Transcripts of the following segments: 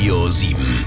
Radio 7.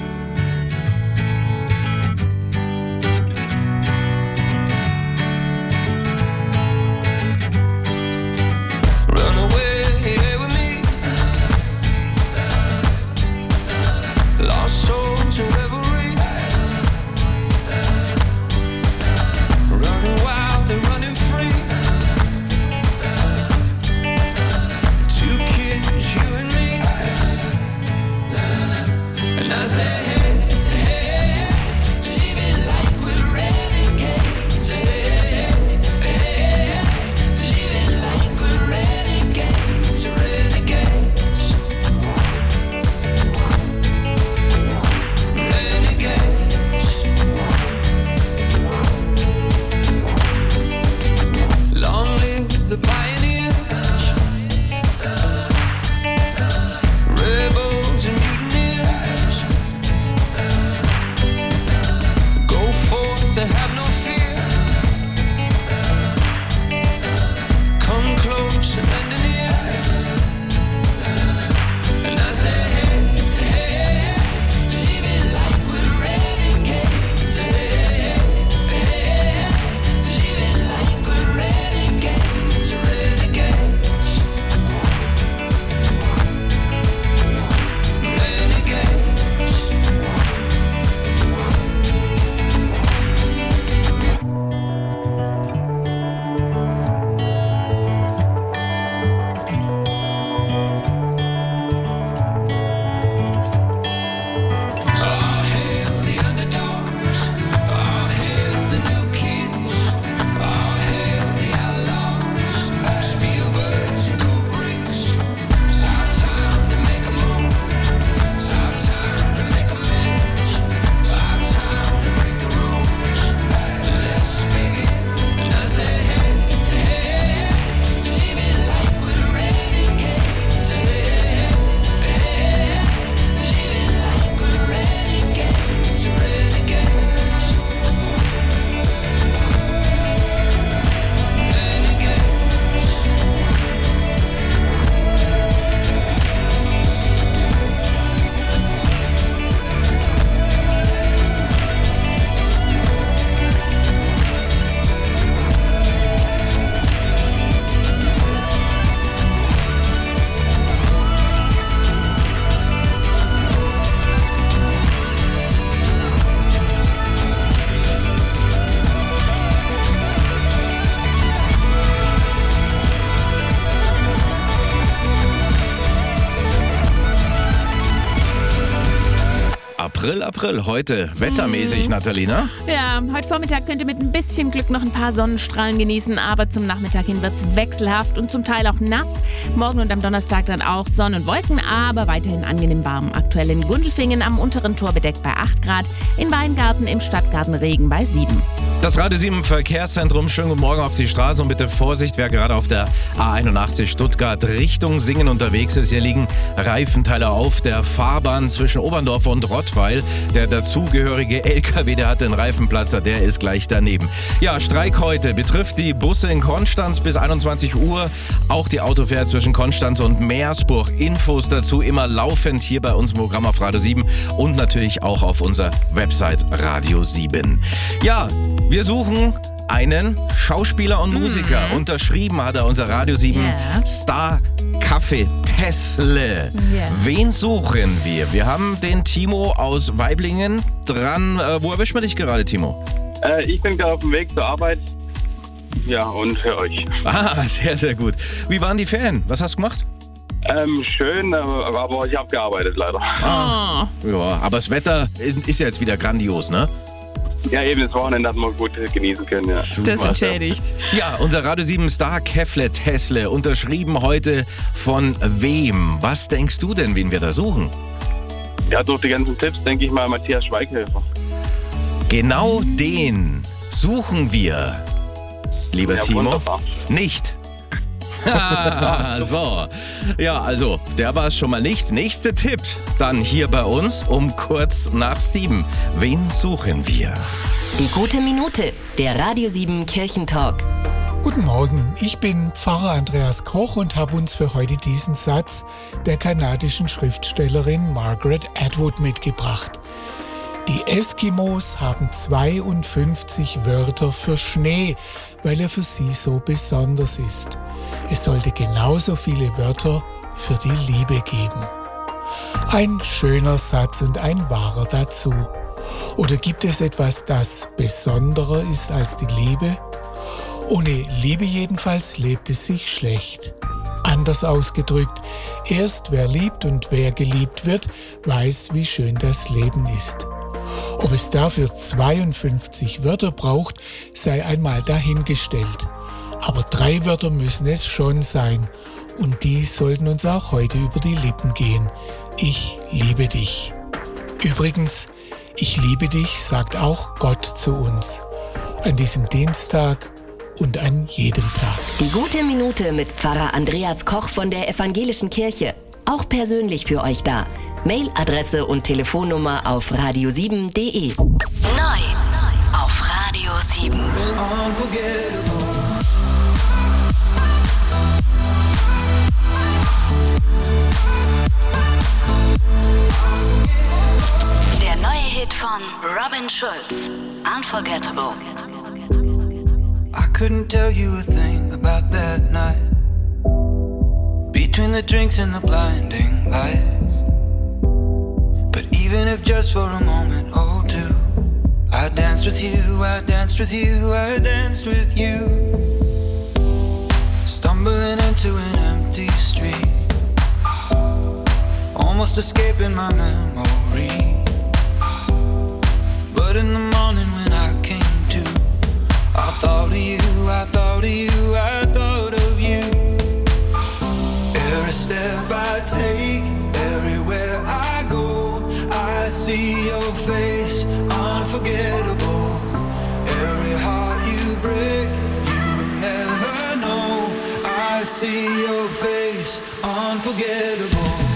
April, heute wettermäßig, Natalina. Ja, heute Vormittag könnt ihr mit ein bisschen Glück noch ein paar Sonnenstrahlen genießen, aber zum Nachmittag hin wird es wechselhaft und zum Teil auch nass. Morgen und am Donnerstag dann auch Sonne und Wolken, aber weiterhin angenehm warm. Aktuell in Gundelfingen am unteren Tor bedeckt bei 8 Grad, in Weingarten im Stadtgarten Regen bei 7. Das Radio 7 Verkehrszentrum, schönen guten Morgen auf die Straße und bitte Vorsicht, wer gerade auf der A81 Stuttgart Richtung Singen unterwegs ist. Hier liegen Reifenteile auf der Fahrbahn zwischen Oberndorf und Rottweil. Der dazugehörige LKW, der hat den Reifenplatzer, der ist gleich daneben. Ja, Streik heute betrifft die Busse in Konstanz bis 21 Uhr, auch die Autofähre zwischen Konstanz und Meersburg. Infos dazu immer laufend hier bei uns im Programm auf Radio 7 und natürlich auch auf unserer Website Radio 7. Ja, wir suchen einen Schauspieler und Musiker. Unterschrieben hat er unser Radio 7 Star Kaffee Tesle. Wen suchen wir? Wir haben den Timo aus Waiblingen dran. Wo erwischen wir dich gerade, Timo? Ich bin gerade auf dem Weg zur Arbeit. Ja, und höre euch. Ah, sehr, sehr gut. Wie waren die Ferien? Was hast du gemacht? Schön, aber ich habe gearbeitet leider. Ja, aber das Wetter ist ja jetzt wieder grandios, ne? Ja, eben das Wochenende hat man gut genießen können, ja. Super. Das entschädigt. Ja, unser Radio 7 Star Kaffee Tesle, unterschrieben heute von wem? Was denkst du denn, wen wir da suchen? Ja, durch die ganzen Tipps denke ich mal Matthias Schweighöfer. Genau den suchen wir, lieber Ja, Timo. wunderbar. Nicht. So, ja, also, der war es schon mal nicht. Nächster Tipp, dann hier bei uns um kurz nach 7. Wen suchen wir? Die gute Minute, der Radio 7 Kirchentalk. Guten Morgen, ich bin Pfarrer Andreas Koch und habe uns für heute diesen Satz der kanadischen Schriftstellerin Margaret Atwood mitgebracht. Die Eskimos haben 52 Wörter für Schnee, weil er für sie so besonders ist. Es sollte genauso viele Wörter für die Liebe geben. Ein schöner Satz und ein wahrer dazu. Oder gibt es etwas, das besonderer ist als die Liebe? Ohne Liebe jedenfalls lebt es sich schlecht. Anders ausgedrückt, erst wer liebt und wer geliebt wird, weiß, wie schön das Leben ist. Ob es dafür 52 Wörter braucht, sei einmal dahingestellt. Aber 3 Wörter müssen es schon sein. Und die sollten uns auch heute über die Lippen gehen. Ich liebe dich. Übrigens, ich liebe dich, sagt auch Gott zu uns. An diesem Dienstag und an jedem Tag. Die gute Minute mit Pfarrer Andreas Koch von der Evangelischen Kirche. Auch persönlich für euch da. Mailadresse und Telefonnummer auf radio7.de. Neu auf Radio 7. Der neue Hit von Robin Schulz. Unforgettable. I couldn't tell you a thing about that night. Between the drinks and the blinding lights. But even if just for a moment or two, I danced with you, I danced with you, I danced with you. Stumbling into an empty street, almost escaping my memory. But in the morning when I came to, I thought of you, I thought of you, I thought of you. Every step I take, everywhere I go, I see your face, unforgettable. Every heart you break, you will never know. I see your face, unforgettable.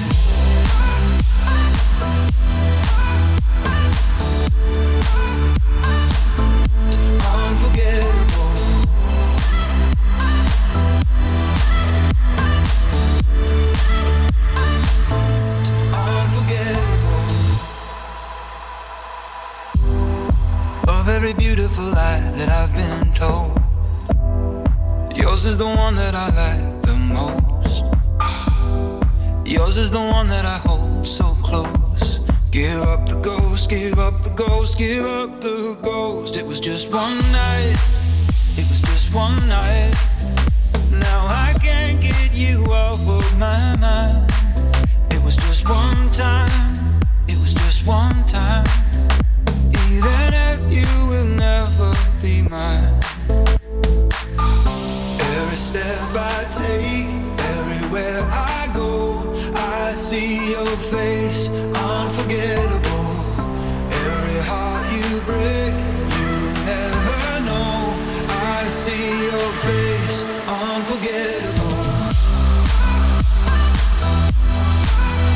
Every beautiful lie that I've been told, yours is the one that I like the most. Yours is the one that I hold so close. Give up the ghost, give up the ghost, give up the ghost. It was just one night, it was just one night. Now I can't get you off of my mind. It was just one time, it was just one time. Even if you will never be mine. Every step I take, everywhere I go, I see your face, unforgettable. Every heart you break,